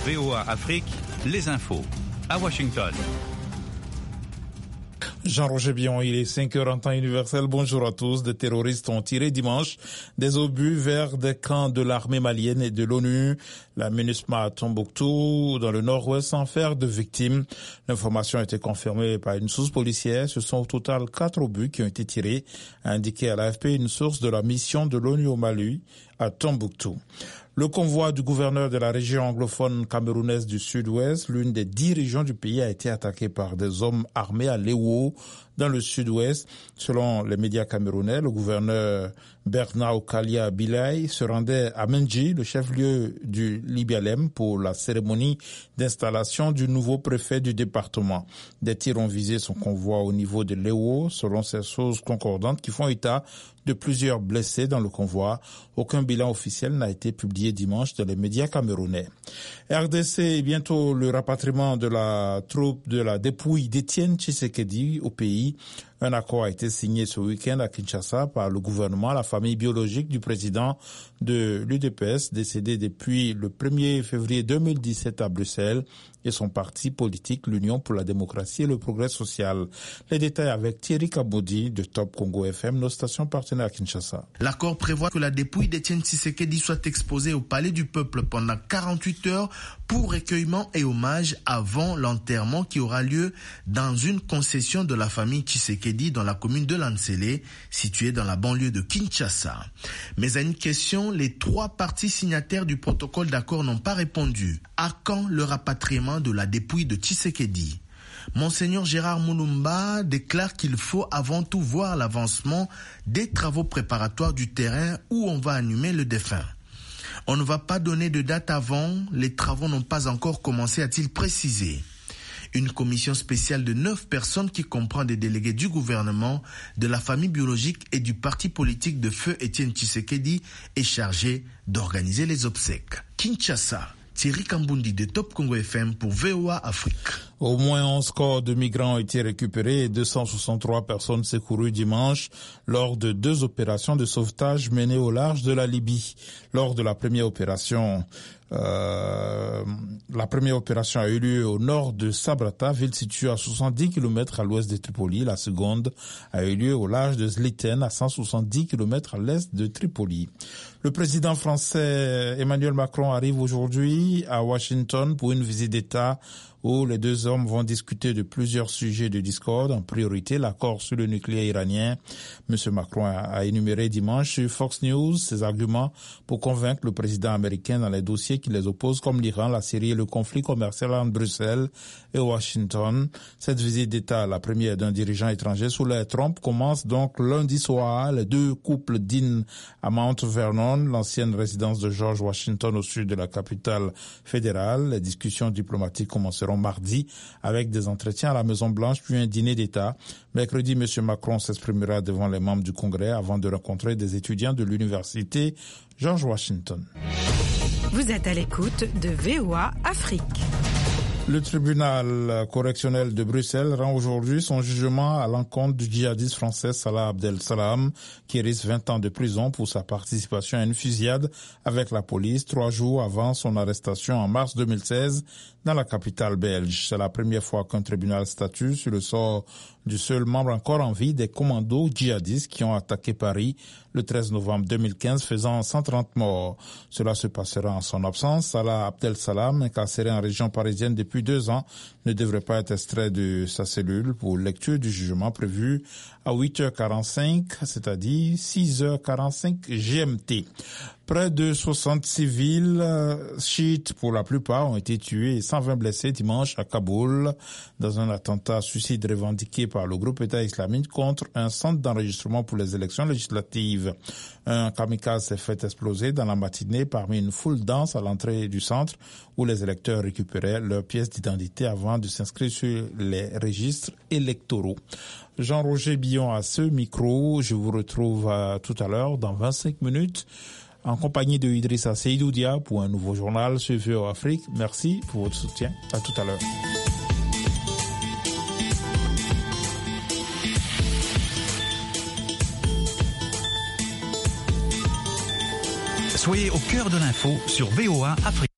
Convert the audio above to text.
VOA Afrique, les infos. À Washington. Jean-Roger Bion, il est 5h en temps universel. Bonjour à tous. Des terroristes ont tiré dimanche des obus vers des camps de l'armée malienne et de l'ONU. La MINUSMA à Tombouctou, dans le nord-ouest, sans faire de victimes. L'information a été confirmée par une source policière. Ce sont au total 4 obus qui ont été tirés, a indiqué à l'AFP une source de la mission de l'ONU au Mali à Tombouctou. Le convoi du gouverneur de la région anglophone camerounaise du sud-ouest, l'une des 10 régions du pays, a été attaqué par des hommes armés à Léo, dans le sud-ouest. Selon les médias camerounais, le gouverneur Bernard Okalia Bilay se rendait à Menji, le chef-lieu du Libialem, pour la cérémonie d'installation du nouveau préfet du département. Des tirs ont visé son convoi au niveau de Léo, selon ces sources concordantes qui font état de plusieurs blessés dans le convoi. Aucun bilan officiel n'a été publié dimanche dans les médias camerounais. RDC et bientôt le rapatriement de la troupe de la dépouille d'Étienne Tshisekedi au pays. Un accord a été signé ce week-end à Kinshasa par le gouvernement, la famille biologique du président de l'UDPS, décédé depuis le 1er février 2017 à Bruxelles, et son parti politique, l'Union pour la démocratie et le progrès social. Les détails avec Thierry Kaboudi de Top Congo FM, nos stations partenaires à Kinshasa. L'accord prévoit que la dépouille d'Étienne Tshisekedi soit exposée au Palais du Peuple pendant 48 heures pour recueillement et hommage avant l'enterrement qui aura lieu dans une concession de la famille Tshisekedi dans la commune de Lansele, située dans la banlieue de Kinshasa. Mais à une question, les 3 parties signataires du protocole d'accord n'ont pas répondu. À quand le rapatriement de la dépouille de Tshisekedi? Monseigneur Gérard Moulumba déclare qu'il faut avant tout voir l'avancement des travaux préparatoires du terrain où on va inhumer le défunt. On ne va pas donner de date avant, les travaux n'ont pas encore commencé, a-t-il précisé. Une commission spéciale de 9 personnes qui comprend des délégués du gouvernement, de la famille biologique et du parti politique de feu Étienne Tshisekedi est chargée d'organiser les obsèques. Kinshasa, Thierry Kambundi de Top Congo FM pour VOA Afrique. Au moins 11 corps de migrants ont été récupérés et 263 personnes secourues dimanche lors de 2 opérations de sauvetage menées au large de la Libye. Lors de la première opération a eu lieu au nord de Sabrata, ville située à 70 km à l'ouest de Tripoli. La seconde a eu lieu au large de Zliten, à 170 km à l'est de Tripoli. Le président français Emmanuel Macron arrive aujourd'hui à Washington pour une visite d'État où les 2 hommes vont discuter de plusieurs sujets de discorde, en priorité l'accord sur le nucléaire iranien. M. Macron a énuméré dimanche sur Fox News ses arguments pour convaincre le président américain dans les dossiers qui les opposent, comme l'Iran, la Syrie et le conflit commercial entre Bruxelles et Washington. Cette visite d'État, la première d'un dirigeant étranger sous l'ère Trump, commence donc lundi soir. Les 2 couples dînent à Mount Vernon, l'ancienne résidence de George Washington au sud de la capitale fédérale. Les discussions diplomatiques commenceront mardi avec des entretiens à la Maison-Blanche puis un dîner d'État. Mercredi, M. Macron s'exprimera devant les membres du Congrès avant de rencontrer des étudiants de l'université George Washington. Vous êtes à l'écoute de VOA Afrique. Le tribunal correctionnel de Bruxelles rend aujourd'hui son jugement à l'encontre du djihadiste français Salah Abdel Salam, qui risque 20 ans de prison pour sa participation à une fusillade avec la police 3 jours avant son arrestation en mars 2016 dans la capitale belge. C'est la première fois qu'un tribunal statue sur le sort du seul membre encore en vie des commandos djihadistes qui ont attaqué Paris le 13 novembre 2015, faisant 130 morts. Cela se passera en son absence. Salah Abdel Salam, incarcéré en région parisienne depuis 2 ans, ne devrait pas être extrait de sa cellule pour lecture du jugement prévu à 8h45, c'est-à-dire 6h45 GMT. Près de 60 civils chiites, pour la plupart, ont été tués et 120 blessés dimanche à Kaboul dans un attentat suicide revendiqué par le groupe État islamique contre un centre d'enregistrement pour les élections législatives. Un kamikaze s'est fait exploser dans la matinée parmi une foule dense à l'entrée du centre où les électeurs récupéraient leurs pièces d'identité avant de s'inscrire sur les registres électoraux. Jean-Roger Bion à ce micro. Je vous retrouve tout à l'heure dans 25 minutes en compagnie de Idrissa Seydoudia pour un nouveau journal sur VOA Afrique. Merci pour votre soutien. À tout à l'heure. Soyez au cœur de l'info sur VOA Afrique.